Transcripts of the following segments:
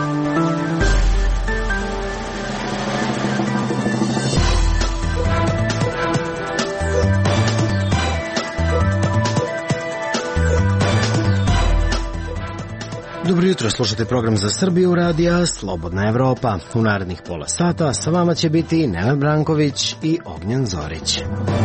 Dobro jutro, slušate program za Srbiju radija Slobodna Evropa. U narednih pola sata sa vama će biti Nenad Branković i Ognjen Zorić.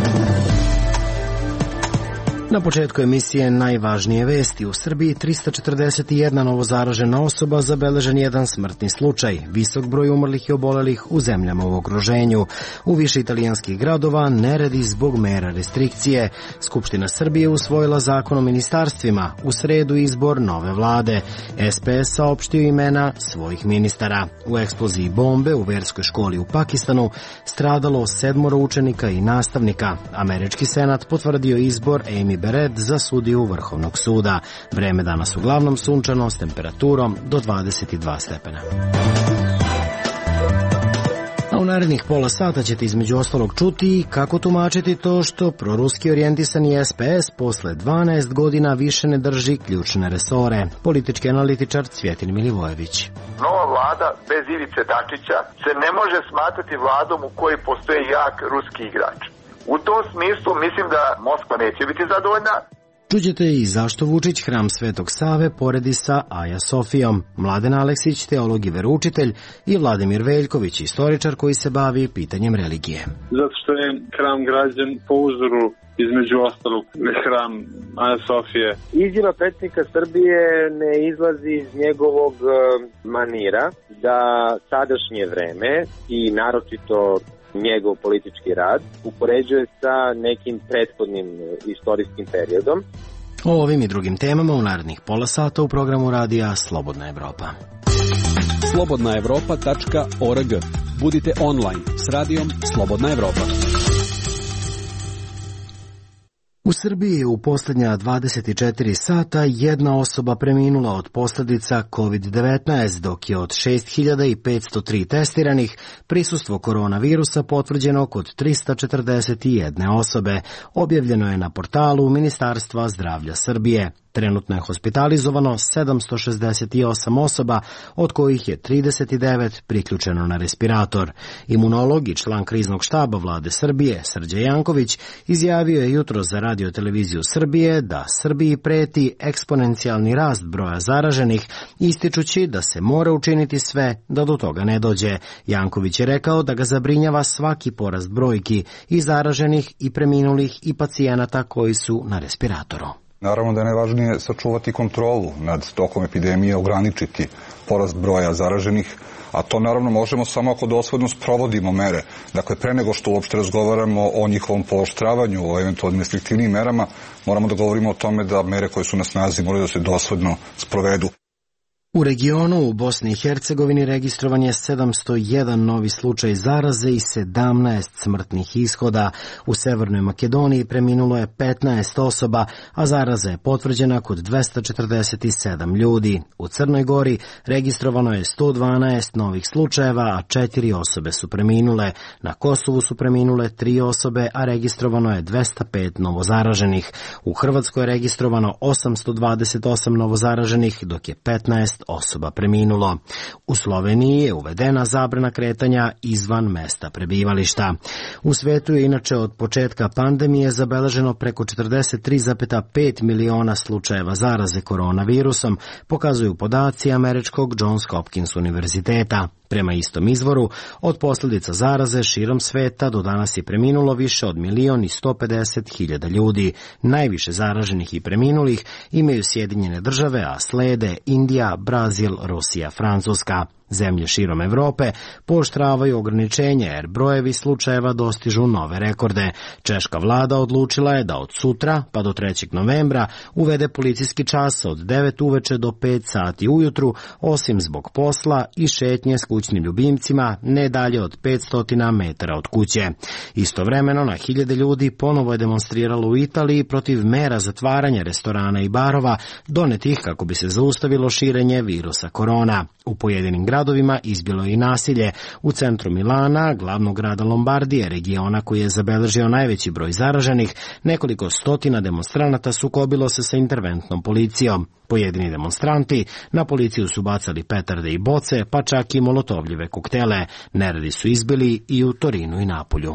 Na početku emisije najvažnije vesti. U Srbiji 341 novozaražena osoba, zabeležen jedan smrtni slučaj, visok broj umrlih i obolelih u zemljama u okruženju. U više italijanskih gradova neredi zbog mera restrikcije. Skupština Srbije usvojila zakon o ministarstvima, u sredu izbor nove vlade. SPS saopštio imena svojih ministara. U eksploziji bombe u verskoj školi u Pakistanu stradalo 7 učenika i nastavnika. Američki senat potvrdio izbor Amy Barrett za sudiju Vrhovnog suda. Vreme danas uglavnom sunčano s temperaturom do 22 stepena. A u narednih pola sata ćete između ostalog čuti kako tumačiti to što proruski orijentisani SPS posle 12 godina više ne drži ključne resore. Politički analitičar Cvjetin Milivojević. Nova vlada bez Ivice Dačića se ne može smatrati vladom u kojoj postoje jak ruski igrač. U tom smislu mislim da Moskva neće biti zadovoljna. Čućete i zašto Vučić hram Svetog Save poredi sa Aja Sofijom. Mladen Aleksić, teolog i veroučitelj, i Vladimir Veljković, istoričar koji se bavi pitanjem religije. Zato što je hram građen po uzoru između ostalog hram Aja Sofije. Izjava predsjednika Srbije ne izlazi iz njegovog manira da sadašnje vreme i naročito njegov politički rad upoređuje sa nekim prethodnim istorijskim periodom. O ovim i drugim temama u narednih pola sata u programu radija Slobodna Evropa. slobodnaevropa.org. Budite online s radijom Slobodna Evropa. U Srbiji je u posljednja 24 sata jedna osoba preminula od posljedica COVID-19, dok je od 6503 testiranih prisustvo koronavirusa potvrđeno kod 341 osobe, objavljeno je na portalu Ministarstva zdravlja Srbije. Trenutno je hospitalizovano 768 osoba, od kojih je 39 priključeno na respirator. Imunolog i član kriznog štaba vlade Srbije, Srđan Janković, izjavio je jutros za Radio televiziju Srbije da Srbiji preti eksponencijalni rast broja zaraženih, ističući da se mora učiniti sve da do toga ne dođe. Janković je rekao da ga zabrinjava svaki porast brojki i zaraženih i preminulih i pacijenata koji su na respiratoru. Naravno da je najvažnije sačuvati kontrolu nad tokom epidemije, ograničiti porast broja zaraženih, a to naravno možemo samo ako dosledno sprovodimo mere. Dakle, pre nego što uopšte razgovaramo o njihovom pooštravanju, o eventualnim restriktivnim merama, moramo da govorimo o tome da mere koje su na snazi moraju da se dosledno sprovedu. U regionu u Bosni i Hercegovini registrovan je 701 novi slučaj zaraze i 17 smrtnih ishoda. U Severnoj Makedoniji preminulo je 15 osoba, a zaraza je potvrđena kod 247 ljudi. U Crnoj Gori registrovano je 112 novih slučajeva, a 4 osobe su preminule. Na Kosovu su preminule 3 osobe, a registrovano je 205 novozaraženih. U Hrvatskoj je registrovano 828 novozaraženih, dok je 15 osoba preminulo. U Sloveniji je uvedena zabrana kretanja izvan mesta prebivališta. U svetu je inače od početka pandemije zabeleženo preko 43,5 miliona slučajeva zaraze koronavirusom, pokazuju podaci američkog Johns Hopkins univerziteta. Prema istom izvoru, od posljedica zaraze širom sveta do danas je preminulo više od 1.150.000 ljudi. Najviše zaraženih i preminulih imaju Sjedinjene države, a slede Indija, Brazil, Rusija, Francuska. Zemlje širom Evrope pooštravaju ograničenje jer brojevi slučajeva dostižu nove rekorde. Češka vlada odlučila je da od sutra pa do 3. novembra uvede policijski čas od 9 uveče do 5 sati ujutru, osim zbog posla i šetnje s kućnim ljubimcima ne dalje od 500 metara od kuće. Istovremeno na hiljade ljudi ponovo je demonstriralo u Italiji protiv mera zatvaranja restorana i barova donetih kako bi se zaustavilo širenje virusa korona. U pojedinim gradovima gradovima izbilo je i nasilje. U centru Milana, glavnog grada Lombardije, regiona koji je zabeležio najveći broj zaraženih, nekoliko stotina demonstranata sukobilo se sa interventnom policijom. Pojedini demonstranti na policiju su bacali petarde i boce, pa čak i molotovljive koktele. Neredi su izbili i u Torinu i Napolju.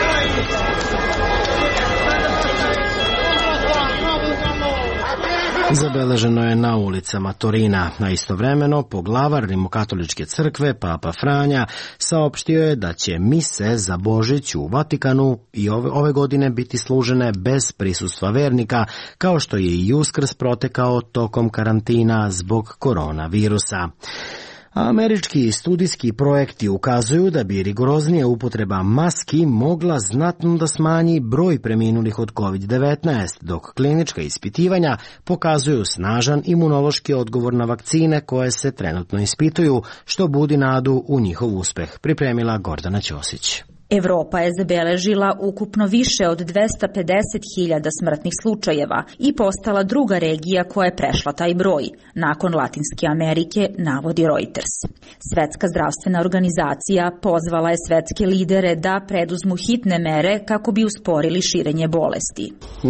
Zabeleženo je na ulicama Torina, a istovremeno poglavar Rimokatoličke crkve, Papa Franja, saopštio je da će mise za Božić u Vatikanu i ove godine biti služene bez prisustva vernika, kao što je i Uskrs protekao tokom karantina zbog koronavirusa. Američki studijski projekti ukazuju da bi rigoroznija upotreba maski mogla znatno da smanji broj preminulih od COVID-19, dok klinička ispitivanja pokazuju snažan imunološki odgovor na vakcine koje se trenutno ispituju, što budi nadu u njihov uspeh, pripremila Gordana Ćosić. Evropa je zabeležila ukupno više od 250.000 smrtnih slučajeva i postala druga regija koja je prešla taj broj, nakon Latinske Amerike, navodi Reuters. Svetska zdravstvena organizacija pozvala je svetske lidere da preduzmu hitne mere kako bi usporili širenje bolesti.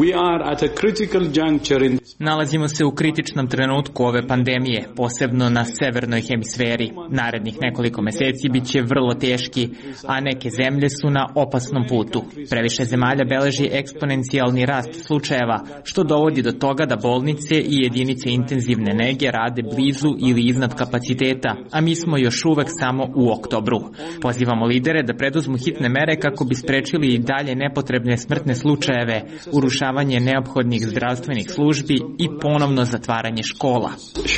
Nalazimo se u kritičnom trenutku ove pandemije, posebno na severnoj hemisferi. Narednih nekoliko meseci biće vrlo teški, a neke zemlje su na opasnom putu. Previše zemalja beleži eksponencijalni rast slučajeva, što dovodi do toga da bolnice i jedinice intenzivne nege rade blizu ili iznad kapaciteta, a mi smo još uvek samo u oktobru. Pozivamo lidere da preduzmu hitne mere kako bi sprečili i dalje nepotrebne smrtne slučajeve, urušavanje neophodnih zdravstvenih službi i ponovno zatvaranje škola.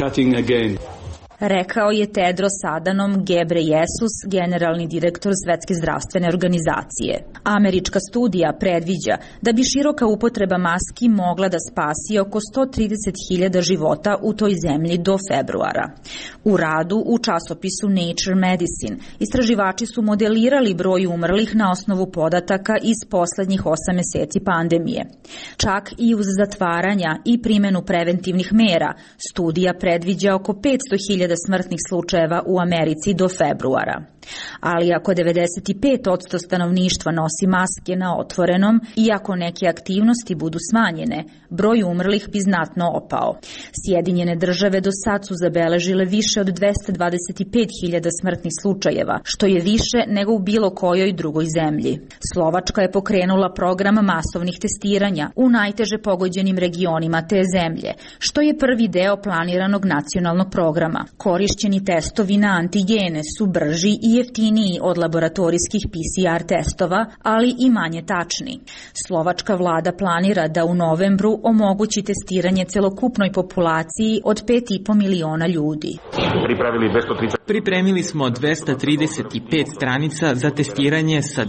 Rekao je Tedros Adhanom Ghebreyesus, generalni direktor Svetske zdravstvene organizacije. Američka studija predviđa da bi široka upotreba maski mogla da spasi oko 130.000 života u toj zemlji do februara. U radu u časopisu Nature Medicine istraživači su modelirali broj umrlih na osnovu podataka iz poslednjih 8 meseci pandemije. Čak i uz zatvaranja i primenu preventivnih mera, studija predviđa oko 500.000 smrtnih slučajeva u Americi do februara. Ali ako 95% stanovništva nosi maske na otvorenom i ako neke aktivnosti budu smanjene, broj umrlih bi znatno opao. Sjedinjene države do sad su zabeležile više od 225.000 smrtnih slučajeva, što je više nego u bilo kojoj drugoj zemlji. Slovačka je pokrenula program masovnih testiranja u najteže pogođenim regionima te zemlje, što je prvi deo planiranog nacionalnog programa. Korišćeni testovi na antigene su brži i jeftiniji od laboratorijskih PCR testova, ali i manje tačni. Slovačka vlada planira da u novembru omogući testiranje celokupnoj populaciji od 5,5 miliona ljudi. Pripremili smo 235 stranica za testiranje sa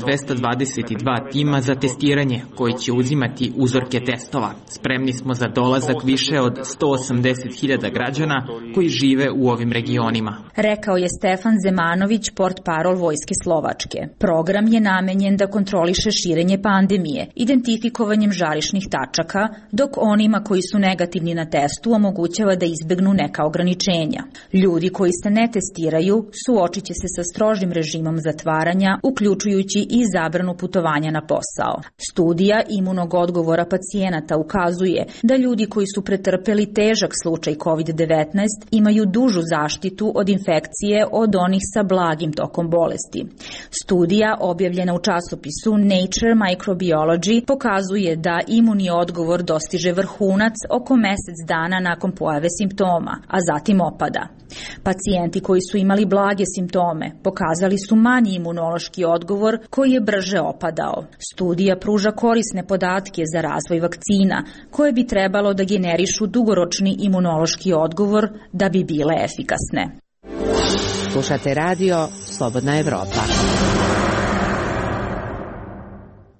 222 tima za testiranje koji će uzimati uzorke testova. Spremni smo za dolazak više od 180.000 građana koji žive u ovim regionima. Rekao je Stefan Zemanović, portparol Vojske Slovačke. Program je namenjen da kontroliše širenje pandemije, identifikovanjem žarišnih tačaka, dok onima koji su negativni na testu omogućava da izbegnu neka ograničenja. Ljudi koji se ne testiraju suočit će se sa strožim režimom zatvaranja, uključujući i zabranu putovanja na posao. Studija imunog odgovora pacijenata ukazuje da ljudi koji su pretrpeli težak slučaj COVID-19 imaju dužu zaštitu od infekcije od onih sa blagim tokom bolesti. Studija objavljena u časopisu Nature Microbiology pokazuje da imunni odgovor dostiže vrhunac oko mesec dana nakon pojave simptoma, a zatim opada. Pacijenti koji su imali blage simptome pokazali su manji imunološki odgovor koji je brže opadao. Studija pruža korisne podatke za razvoj vakcina koje bi trebalo da generišu dugoročni imunološki odgovor da bi bile efikasne. Slušate radio Slobodna Evropa.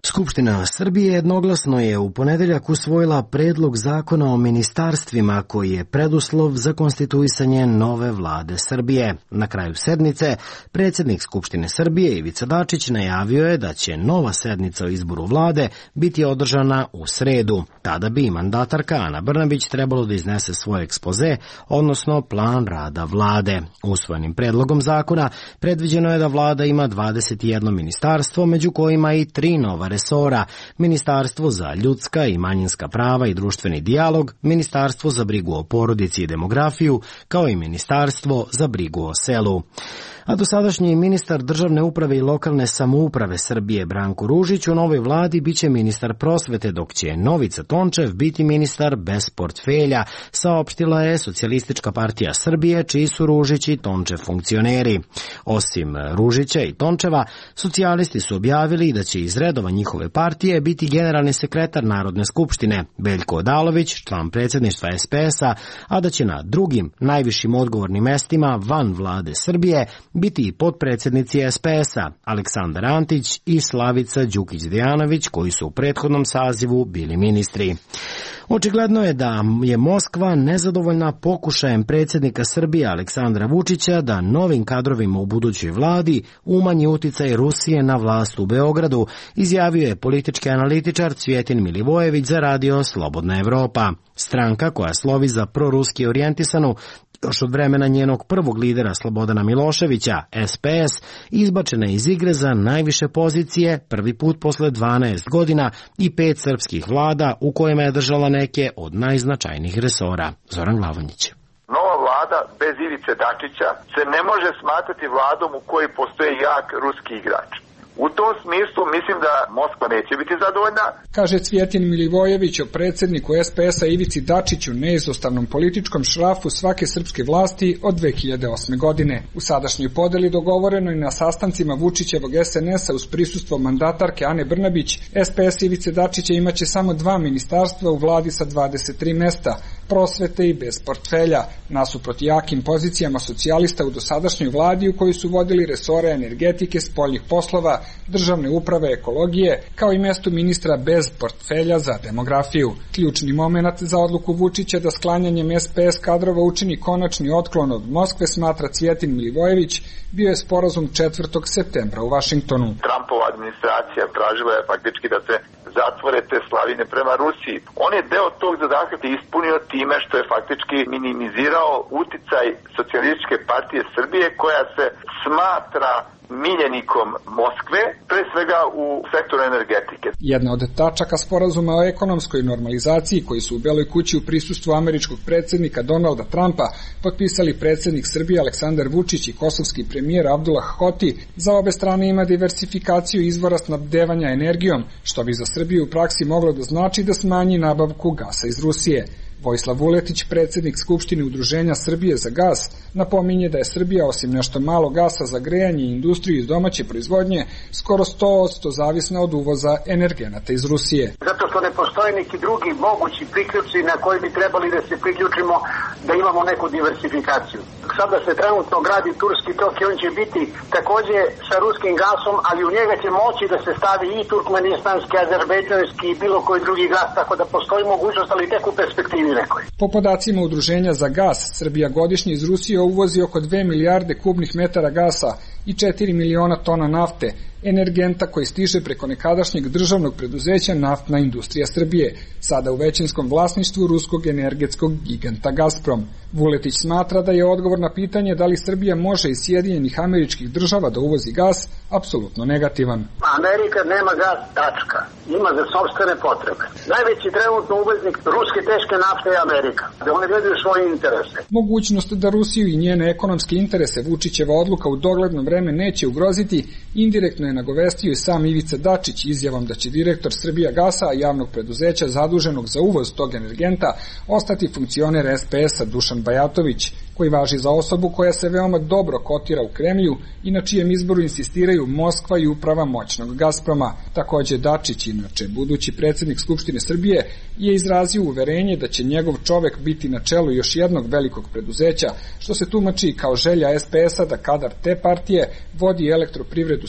Skupština Srbije jednoglasno je u ponedeljak usvojila predlog zakona o ministarstvima koji je preduslov za konstituisanje nove vlade Srbije. Na kraju sednice, predsjednik Skupštine Srbije Ivica Dačić najavio je da će nova sednica o izboru vlade biti održana u sredu. Tada bi mandatarka Ana Brnabić trebalo da iznese svoj ekspoze, odnosno plan rada vlade. Usvojenim predlogom zakona predviđeno je da vlada ima 21 ministarstvo, među kojima i 3 nova resora: Ministarstvo za ljudska i manjinska prava i društveni dijalog, Ministarstvo za brigu o porodici i demografiju, kao i Ministarstvo za brigu o selu. A dosadašnji ministar državne uprave i lokalne samouprave Srbije Branko Ružić u novoj vladi biće ministar prosvete, dok će Novica Tončev biti ministar bez portfelja, saopštila je Socijalistička partija Srbije, čiji su Ružić i Tončev funkcioneri. Osim Ružića i Tončeva, socijalisti su objavili da će iz redova njihove partije biti generalni sekretar Narodne skupštine Veljko Odalović, član predsjedništva SPS-a, a da će na drugim najvišim odgovornim mestima van vlade Srbije biti i potpredsjednici SPS-a Aleksandar Antić i Slavica Đukić-Dejanović, koji su u prethodnom sazivu bili ministri. Očigledno je da je Moskva nezadovoljna pokušajem predsjednika Srbije Aleksandra Vučića da novim kadrovima u budućoj vladi umanji uticaj Rusije na vlast u Beogradu, izjavio je politički analitičar Cvjetin Milivojević za radio Slobodna Evropa. Stranka koja slovi za proruski orijentisanu još od vremena njenog prvog lidera Slobodana Miloševića, SPS, izbačena je iz igre za najviše pozicije prvi put posle 12 godina i 5 srpskih vlada u kojima je držala neke od najznačajnijih resora. Zoran Glavonjić. Nova vlada bez Ivice Dačića se ne može smatrati vladom u kojoj postoje jak ruski igrač. U tom smislu mislim da Moskva neće biti zadovoljna. Kaže Cvjetin Milivojević o predsjedniku SPS-a Ivici Dačiću, neizostavnom političkom šrafu svake srpske vlasti od 2008. godine. U sadašnjoj podeli dogovoreno i na sastancima Vučićevog SNS-a uz prisustvo mandatarke Ane Brnabić, SPS Ivice Dačića imaće samo 2 ministarstva u vladi sa 23 mesta, prosvete i bez portfelja, nasuprot jakim pozicijama socijalista u dosadašnjoj vladi u kojoj su vodili resore energetike, spoljnih poslova, državne uprave, ekologije, kao i mesto ministra bez portfelja za demografiju. Ključni moment za odluku Vučića da sklanjanjem SPS kadrova učini konačni otklon od Moskve, smatra Cvjetin Milivojević, bio je sporazum 4. septembra u Vašingtonu. Trumpova administracija tražila je faktički da se zatvore te slavine prema Rusiji. On je deo tog zadatka ispunio time što je faktički minimizirao uticaj Socijalističke partije Srbije, koja se smatra miljenikom Moskve, pre svega u sektoru energetike. Jedna od tačaka sporazuma o ekonomskoj normalizaciji koji su u Beloj kući u prisustvu američkog predsjednika Donalda Trumpa potpisali predsjednik Srbije Aleksandar Vučić i kosovski premijer Abdullah Hoti, za obe strane ima diversifikaciju izvora snabdevanja energijom, što bi za Srbiju u praksi moglo da znači da smanji nabavku gasa iz Rusije. Vojislav Vuletić, predsjednik Skupštine Udruženja Srbije za gas, napominje da je Srbija osim nešto malo gasa za grejanje i industriju iz domaće proizvodnje skoro 100% zavisna od uvoza energenata iz Rusije. Zato što ne postoje neki drugi mogući priključci na koji bi trebali da se priključimo da imamo neku diversifikaciju. Sada se trenutno gradi Turski tok i on će biti takođe sa ruskim gasom, ali u njega će moći da se stavi i turkmenistanski, azerbejdžanski i bilo koji drugi gas, tako da postoji mogućnost, ali tek u perspektivi. Po podacima Udruženja za gas, Srbija godišnje iz Rusije uvozi oko 2 milijarde kubnih metara gasa i 4 miliona tona nafte, energenta koji stiže preko nekadašnjeg državnog preduzeća Naftna industrija Srbije, sada u većinskom vlasništvu ruskog energetskog giganta Gazprom. Vuletić smatra da je odgovor na pitanje da li Srbija može iz Sjedinjenih Američkih Država da uvozi gas apsolutno negativan. Amerika nema gas, tačka. Ima za sopstvene potrebe. Najveći trenutno uvoznik ruske teške nafte je Amerika. Da oni gledaju svoje interese. Mogućnost da Rusiju i njene ekonomske interese Vučićeva odluka u dogledno vreme neće ugroziti, indirektno je nagovestio i sam Ivica Dačić izjavom da će direktor Srbijagasa, javnog preduzeća zaduženog za uvoz tog energenta, ostati funkcioner SPS-a Dušan Bajatović, koji važi za osobu koja se veoma dobro kotira u Kremlju i na čijem izboru insistiraju Moskva i uprava moćnog Gazproma. Takođe Dačić, inače budući predsjednik Skupštine Srbije, je izrazio uverenje da će njegov čovek biti na čelu još jednog velikog preduzeća, što se tumači kao želja SPS-a da kadar te partije vodi Elektroprivredu Srbije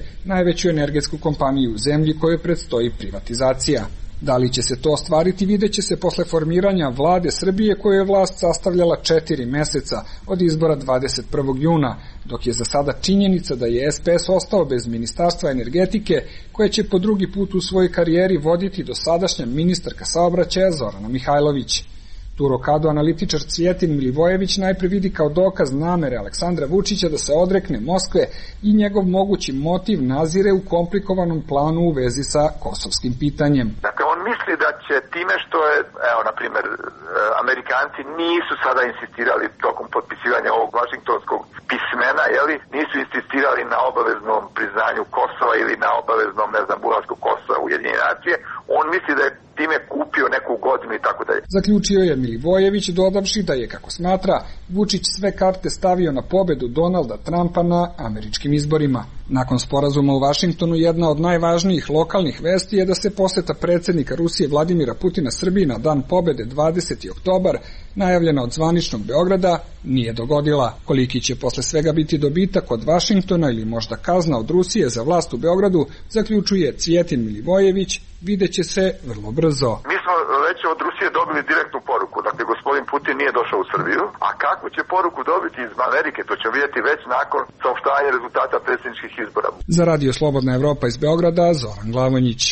najveću energetsku kompaniju u zemlji kojoj predstoji privatizacija. Da li će se to ostvariti, vidjet će se posle formiranja vlade Srbije koju je vlast sastavljala 4 meseca od izbora 21. juna, dok je za sada činjenica da je SPS ostao bez Ministarstva energetike koje će po drugi put u svojoj karijeri voditi dosadašnja ministarka saobraćaja Zorana Mihajlović. Tu rokadu analitičar Cvijetin Milivojević najpre vidi kao dokaz namere Aleksandra Vučića da se odrekne Moskve i njegov mogući motiv nazire u komplikovanom planu u vezi sa kosovskim pitanjem. Dakle, on misli da će time što je, na primjer, Amerikanci nisu sada insistirali tokom potpisivanja ovog vašingtonskog pismena, nisu insistirali na obaveznom priznanju Kosova ili na obaveznom, ulasku Kosova u Ujedinjene nacije, on misli da je time kupio neku godinu i tako dalje. Zaključio je Milivojević, dodavši da je, kako smatra, Vučić sve karte stavio na pobedu Donalda Trumpa na američkim izborima. Nakon sporazuma u Vašingtonu, jedna od najvažnijih lokalnih vesti je da se poseta predsjednika Rusije Vladimira Putina Srbiji na dan pobede 20. oktobar, najavljena od zvaničnog Beograda, nije dogodila. Koliki će posle svega biti dobitak od Vašingtona ili možda kazna od Rusije za vlast u Beogradu, zaključuje Cvijetin Milivojević, videće se vrlo brzo. Mi smo već od Rusije dobili direktnu poruku, dakle gospodin Putin nije došao u Srbiju, a kakvu će poruku dobiti iz Amerike, to ćemo vidjeti već nakon saopštavanja rezultata predsjedničkih izbora. Za Radio Slobodna Evropa iz Beograda, Zoran Glavonjić.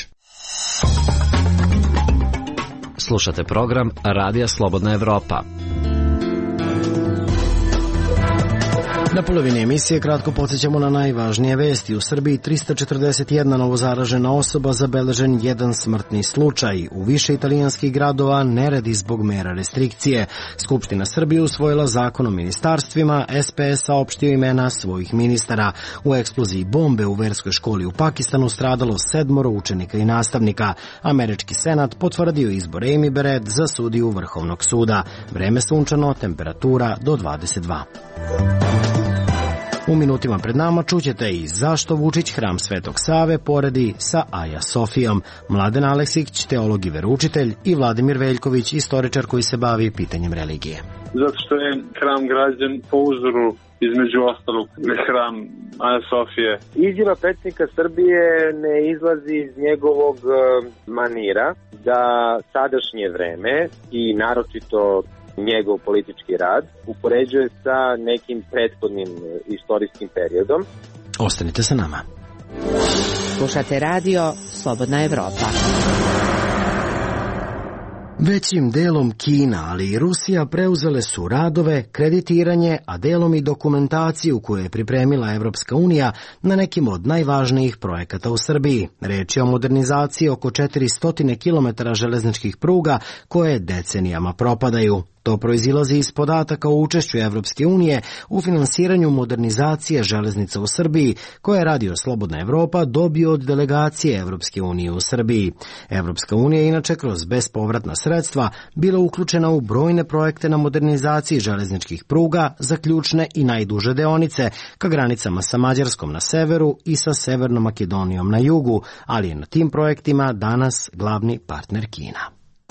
Slušate program Radija Slobodna Evropa. Na polovini emisije kratko podsjećamo na najvažnije vesti. U Srbiji 341 novozaražena osoba, zabeležen jedan smrtni slučaj. U više italijanskih gradova neredi zbog mera restrikcije. Skupština Srbije usvojila zakon o ministarstvima, SPS saopštio imena svojih ministara. U eksploziji bombe u verskoj školi u Pakistanu stradalo 7 učenika i nastavnika. Američki senat potvrdio izbor Amy Barrett za sudiju Vrhovnog suda. Vreme sunčano, temperatura do 22. U minutima pred nama čućete i zašto Vučić hram Svetog Save poredi sa Aja Sofijom, Mladen Aleksić, teolog i veroučitelj, i Vladimir Veljković, istoričar koji se bavi pitanjem religije. Zato što je hram građen po uzoru između ostalog hram Aja Sofije. Izjava predsjednika Srbije ne izlazi iz njegovog manira da sadašnje vreme i naročito njegov politički rad upoređuje sa nekim prethodnim istorijskim periodom. Ostanite sa nama. Slušate radio Slobodna Evropa. Većim delom Kina, ali i Rusija preuzele su radove, kreditiranje, a delom i dokumentaciju koju je pripremila Evropska unija na nekim od najvažnijih projekata u Srbiji. Reč je o modernizaciji oko 400 km železničkih pruga koje decenijama propadaju. To proizilazi iz podataka o učešću Evropske unije u finansiranju modernizacije železnica u Srbiji, koje je Radio Slobodna Evropa dobio od delegacije Evropske unije u Srbiji. Evropska unija je inače kroz bespovratna sredstva bila uključena u brojne projekte na modernizaciji železničkih pruga za ključne i najduže deonice ka granicama sa Mađarskom na severu i sa Severnom Makedonijom na jugu, ali je na tim projektima danas glavni partner Kina.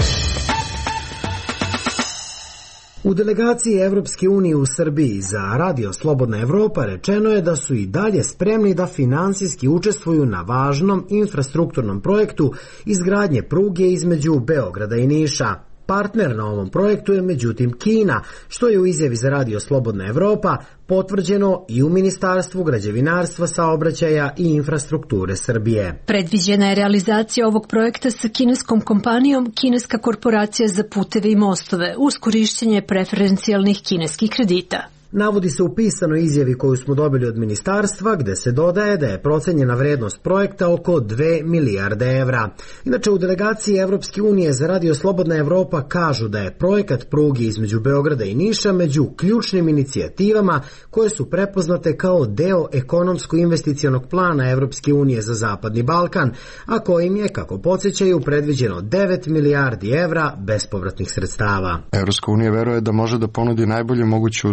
U delegaciji Evropske unije u Srbiji za Radio Slobodna Evropa rečeno je da su i dalje spremni da finansijski učestvuju na važnom infrastrukturnom projektu izgradnje pruge između Beograda i Niša. Partner na ovom projektu je međutim Kina, što je u izjavi za Radio Slobodna Evropa potvrđeno i u Ministarstvu građevinarstva, saobraćaja i infrastrukture Srbije. Predviđena je realizacija ovog projekta sa kineskom kompanijom Kineska korporacija za puteve i mostove uz korišćenje preferencijalnih kineskih kredita. Navodi se u pisanoj izjavi koju smo dobili od ministarstva, gde se dodaje da je procenjena vrednost projekta oko 2 milijarde evra. Inače, u delegaciji Evropske unije za Radio Slobodna Evropa kažu da je projekat pruge između Beograda i Niša među ključnim inicijativama koje su prepoznate kao deo ekonomsko-investicionog plana Evropske unije za Zapadni Balkan, a kojim je, kako podsjećaju, predviđeno 9 milijardi evra bespovratnih sredstava. Evropska unija veruje da može da ponudi najbolje moguće uslove za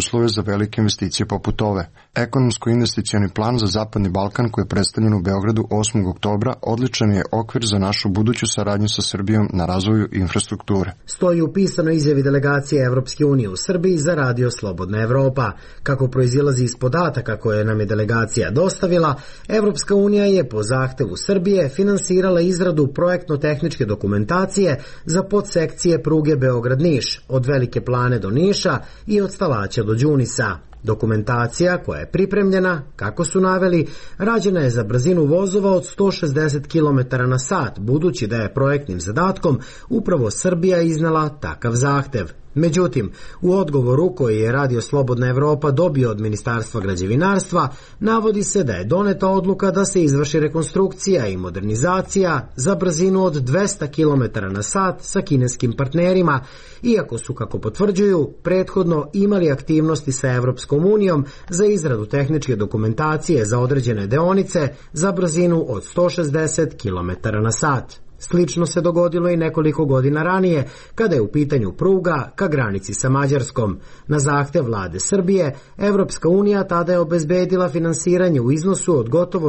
velike investicije poput ove. Ekonomsko-investicioni plan za Zapadni Balkan koji je predstavljen u Beogradu 8. oktobra odličan je okvir za našu buduću saradnju sa Srbijom na razvoju infrastrukture. Stoji u pisanoj izjavi delegacije Evropske unije u Srbiji za Radio Slobodna Evropa. Kako proizilazi iz podataka koje nam je delegacija dostavila, Evropska unija je po zahtevu Srbije finansirala izradu projektno-tehničke dokumentacije za podsekcije pruge Beograd-Niš, od Velike Plane do Niša i od Stalaća do Đunisa. Dokumentacija koja je pripremljena, kako su naveli, rađena je za brzinu vozova od 160 km na sat, budući da je projektnim zadatkom upravo Srbija iznala takav zahtev. Međutim, u odgovoru koji je Radio Slobodna Evropa dobio od Ministarstva građevinarstva, navodi se da je doneta odluka da se izvrši rekonstrukcija i modernizacija za brzinu od 200 km na sat sa kineskim partnerima, iako su, kako potvrđuju, prethodno imali aktivnosti sa Evropskom unijom za izradu tehničke dokumentacije za određene deonice za brzinu od 160 km na sat. Slično se dogodilo i nekoliko godina ranije, kada je u pitanju pruga ka granici sa Mađarskom. Na zahtev vlade Srbije, Evropska unija tada je obezbedila finansiranje u iznosu od gotovo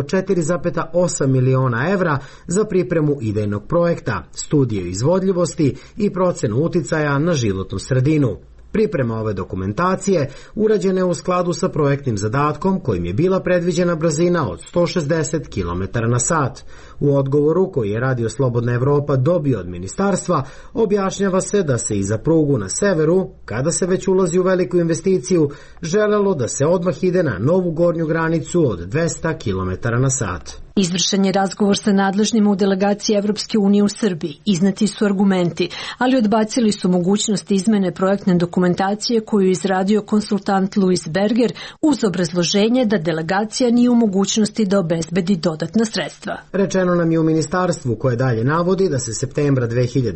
4,8 miliona evra za pripremu idejnog projekta, studije izvodljivosti i procenu uticaja na životnu sredinu. Priprema ove dokumentacije urađena je u skladu sa projektnim zadatkom kojim je bila predviđena brzina od 160 km na sat. U odgovoru koji je Radio Slobodna Evropa dobio od ministarstva, objašnjava se da se i za prugu na severu, kada se već ulazi u veliku investiciju, želelo da se odmah ide na novu gornju granicu od 200 km na sat. Izvršen je razgovor sa nadležnima u delegaciji Evropske unije u Srbiji. Izneti su argumenti, ali odbacili su mogućnost izmene projektne dokumentacije koju je izradio konsultant Louis Berger uz obrazloženje da delegacija nije u mogućnosti da obezbedi dodatna sredstva. Rečeno nam je u ministarstvu koje dalje navodi da se septembra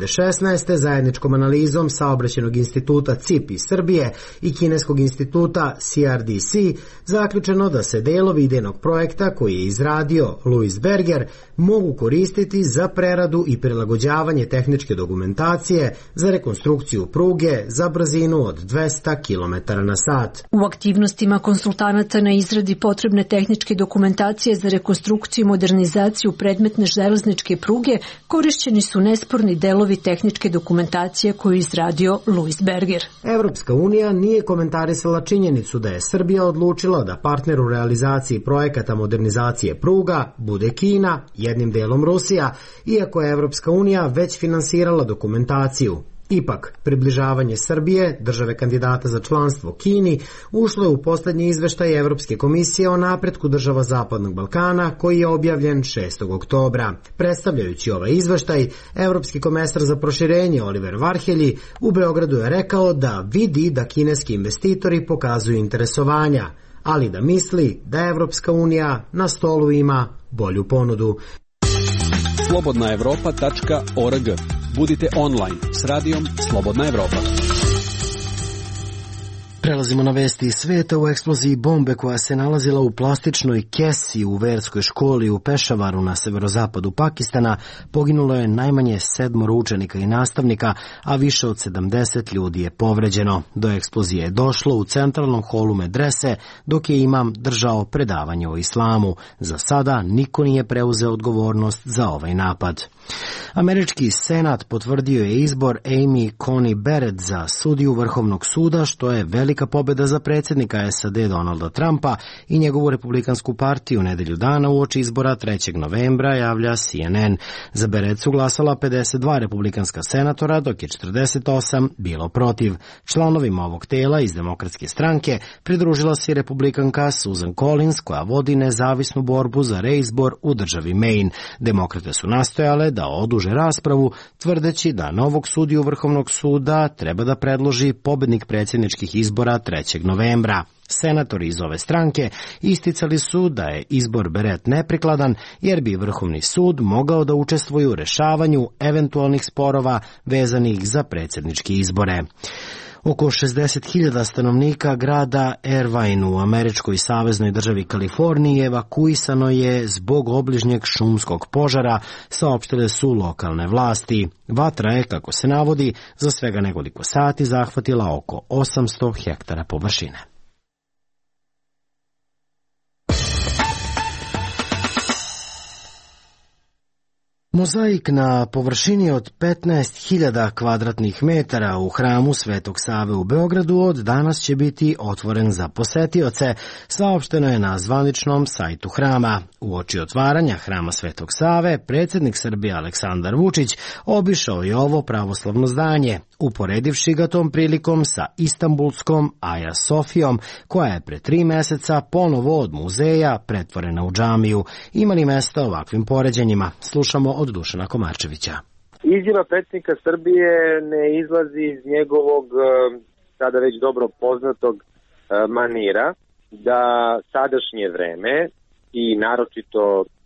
2016. zajedničkom analizom Saobraćajnog instituta CIP iz Srbije i Kineskog instituta CRDC zaključeno da se delovi idejnog projekta koji je izradio Louis Berger mogu koristiti za preradu i prilagođavanje tehničke dokumentacije za rekonstrukciju pruge za brzinu od 200 km na sat. U aktivnostima konsultanata na izradi potrebne tehničke dokumentacije za rekonstrukciju i modernizaciju predmetne železničke pruge korišćeni su nesporni delovi tehničke dokumentacije koju je izradio Louis Berger. Evropska unija nije komentarisala činjenicu da je Srbija odlučila da partner u realizaciji projekata modernizacije pruga bude Kina, jednim delom Rusija, iako je Evropska unija već finansirala dokumentaciju. Ipak, približavanje Srbije, države kandidata za članstvo Kini, ušlo je u poslednji izveštaj Evropske komisije o napretku država Zapadnog Balkana, koji je objavljen 6. oktobra. Predstavljajući ovaj izveštaj, Evropski komesar za proširenje Oliver Varhelji u Beogradu je rekao da vidi da kineski investitori pokazuju interesovanja, ali da misli da Evropska unija na stolu ima bolju ponudu. slobodnaevropa.org. Budite online s radijom Slobodna Evropa. Prelazimo na vesti iz sveta. U eksploziji bombe koja se nalazila u plastičnoj kesi u verskoj školi u Pešavaru na severozapadu Pakistana poginulo je najmanje 7 učenika i nastavnika, a više od 70 ljudi je povređeno. Do eksplozije je došlo u centralnom holu medrese dok je imam držao predavanje o islamu. Za sada niko nije preuzeo odgovornost za ovaj napad. Američki senat potvrdio je izbor Amy Coney Barrett za sudiju Vrhovnog suda, što je velika pobeda za predsjednika SAD Donalda Trumpa i njegovu republikansku partiju nedelju dana uoči izbora 3. novembra, javlja CNN. Za Barrett su glasala 52 republikanska senatora, dok je 48 bilo protiv. Članovima ovog tela iz Demokratske stranke pridružila se i republikanka Susan Collins, koja vodi nezavisnu borbu za reizbor u državi Maine. Demokrate su nastojale da oduže raspravu, tvrdeći da novog sudiju Vrhovnog suda treba da predloži pobednik predsjedničkih izbora 3. novembra. Senatori iz ove stranke isticali su da je izbor Barrett neprikladan, jer bi Vrhovni sud mogao da učestvuje u rešavanju eventualnih sporova vezanih za predsjedničke izbore. Oko 60.000 stanovnika grada Irvine u američkoj saveznoj državi Kaliforniji evakuisano je zbog obližnjeg šumskog požara, saopštile su lokalne vlasti. Vatra je, kako se navodi, za svega nekoliko sati zahvatila oko 800 hektara površine. Mozaik na površini od 15.000 kvadratnih metara u hramu Svetog Save u Beogradu od danas će biti otvoren za posetioce, saopšteno je na zvaničnom sajtu hrama. Uoči otvaranja hrama Svetog Save, predsjednik Srbije Aleksandar Vučić obišao je ovo pravoslavno zdanje, uporedivši ga tom prilikom sa istambulskom Aja Sofijom, koja je pre 3 meseca ponovo od muzeja pretvorena u džamiju. Ima li mesta ovakvim poređenjima? Slušamo od Dušana Komarčevića. Izjava predsjednika Srbije ne izlazi iz njegovog sada već dobro poznatog manira da sadašnje vreme i naročito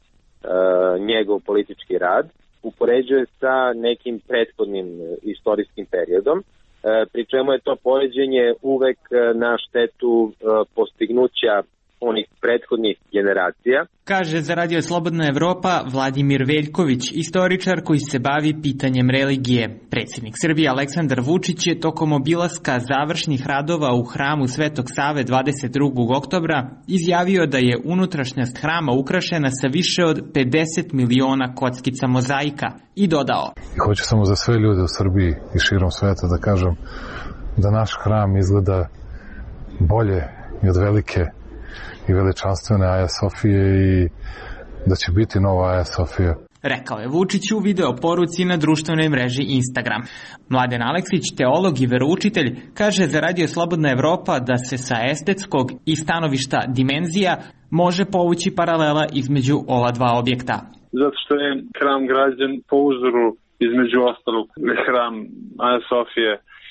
njegov politički rad upoređuje sa nekim prethodnim istorijskim periodom, pri čemu je to poređenje uvek na štetu postignuća onih prethodnih generacija. Kaže za Radio Slobodna Evropa Vladimir Veljković, istoričar koji se bavi pitanjem religije. Predsjednik Srbije Aleksandar Vučić je tokom obilaska završnih radova u hramu Svetog Save 22. oktobra izjavio da je unutrašnjost hrama ukrašena sa više od 50 miliona kockica mozaika i dodao: Hoću samo za sve ljude u Srbiji i širom sveta da kažem da naš hram izgleda bolje i od velike i veličanstvene Aja Sofije i da će biti nova Aja Sofija. Rekao je Vučić u video poruci na društvenoj mreži Instagram. Mladen Aleksić, teolog i veroučitelj, kaže za Radio Slobodna Evropa da se sa estetskog i stanovišta dimenzija može povući paralela između ova dva objekta. Zato što je hram građen po uzoru između ostalog hram Aja Sofije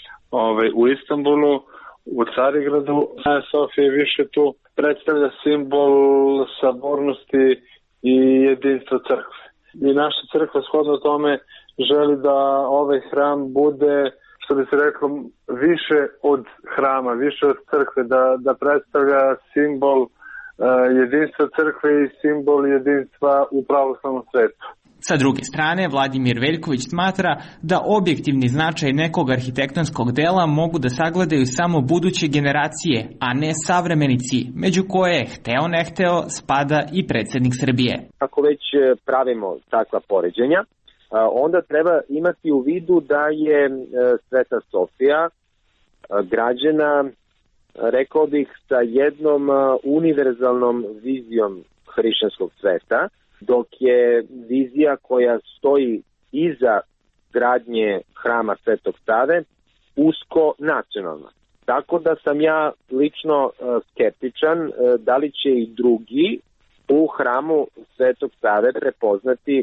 u Istanbulu, u Carigradu. Aja Sofija više tu predstavlja simbol sabornosti i jedinstva crkve. I naša crkva shodno tome želi da ovaj hram bude, što bi se reklo, više od hrama, više od crkve, da predstavlja simbol jedinstva crkve i simbol jedinstva u pravoslavnom svetu. Sa druge strane, Vladimir Veljković smatra da objektivni značaj nekog arhitektonskog dela mogu da sagledaju samo buduće generacije, a ne savremenici, među koje, hteo ne hteo, spada i predsjednik Srbije. Ako već pravimo takva poređenja, onda treba imati u vidu da je Sveta Sofija građena, rekao bih, sa jednom univerzalnom vizijom hrišćanskog sveta, dok je vizija koja stoji iza gradnje hrama Svetog Save usko nacionalna. Tako da sam ja lično skeptičan da li će i drugi u hramu Svetog Save prepoznati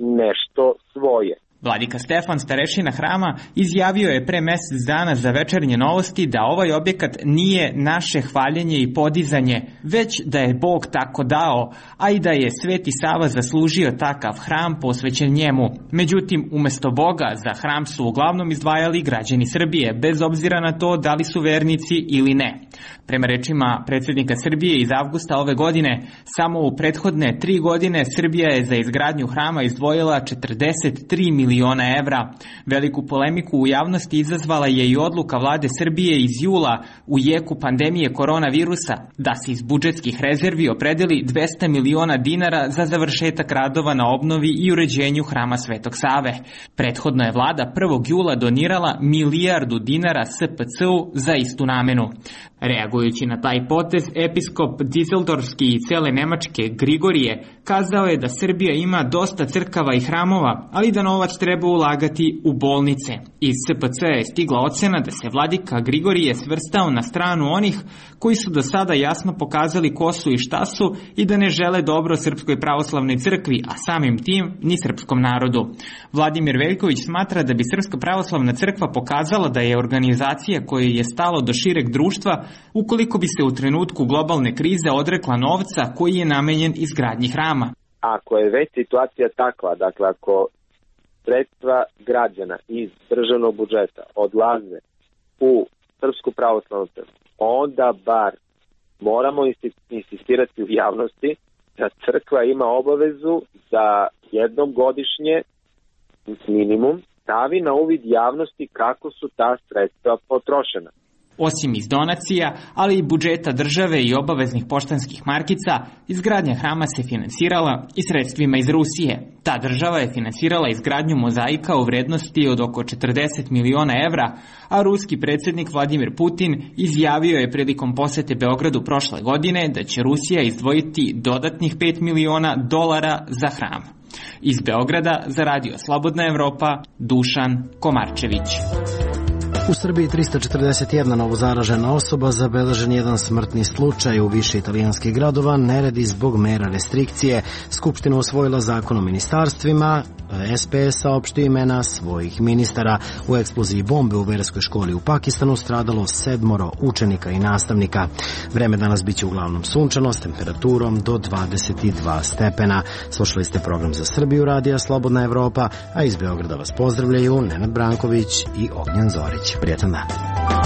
nešto svoje. Vladika Stefan, starešina hrama, izjavio je pre mesec dana za Večernje novosti da ovaj objekat nije naše hvaljenje i podizanje, već da je Bog tako dao, a i da je Sveti Sava zaslužio takav hram posvećen njemu. Međutim, umesto Boga za hram su uglavnom izdvajali građani Srbije, bez obzira na to da li su vernici ili ne. Prema rečima predsjednika Srbije iz avgusta ove godine, samo u prethodne 3 godine Srbija je za izgradnju hrama izdvojila 43 miliona evra. Veliku polemiku u javnosti izazvala je i odluka vlade Srbije iz jula u jeku pandemije koronavirusa da se iz budžetskih rezervi opredeli 200 miliona dinara za završetak radova na obnovi i uređenju hrama Svetog Save. Prethodno je vlada 1. jula donirala milijardu dinara SPC-u za istu namenu. Reagujući na taj potez, episkop Dizeldorfski i cele Nemačke Grigorije kazao je da Srbija ima dosta crkava i hramova, ali da novac treba ulagati u bolnice. Iz SPC je stigla ocena da se vladika Grigorije svrstao na stranu onih koji su do sada jasno pokazali ko su i šta su i da ne žele dobro Srpskoj pravoslavnoj crkvi, a samim tim ni srpskom narodu. Vladimir Veljković smatra da bi Srpska pravoslavna crkva pokazala da je organizacija kojoj je stalo do šireg društva ukoliko bi se u trenutku globalne krize odrekla novca koji je namenjen izgradnji hrama. Ako je već situacija takva, dakle ako sredstva građana iz državnog budžeta odlaze u Srpsku pravoslavnu crkvu, onda bar moramo insistirati u javnosti da crkva ima obavezu da jednom godišnje minimum stavi na uvid javnosti kako su ta sredstva potrošena. Osim iz donacija, ali i budžeta države i obaveznih poštanskih markica, izgradnja hrama se finansirala i sredstvima iz Rusije. Ta država je finansirala izgradnju mozaika u vrednosti od oko 40 miliona evra, a ruski predsjednik Vladimir Putin izjavio je prilikom posete Beogradu prošle godine da će Rusija izdvojiti dodatnih $5 miliona za hram. Iz Beograda za Radio Slobodna Evropa, Dušan Komarčević. U Srbiji 341 novozaražena osoba, zabeležen jedan smrtni slučaj u više italijanskih gradova, neredi zbog mera restrikcije. Skupština usvojila zakon o ministarstvima, SPS saopštio imena svojih ministara. U eksploziji bombe u verskoj školi u Pakistanu stradalo 7 učenika i nastavnika. Vreme danas biće uglavnom sunčano s temperaturom do 22 stepena. Slušali ste program za Srbiju Radija Slobodna Evropa, a iz Beograda vas pozdravljaju Nenad Branković i Ognjen Zorić. Prijetan dan.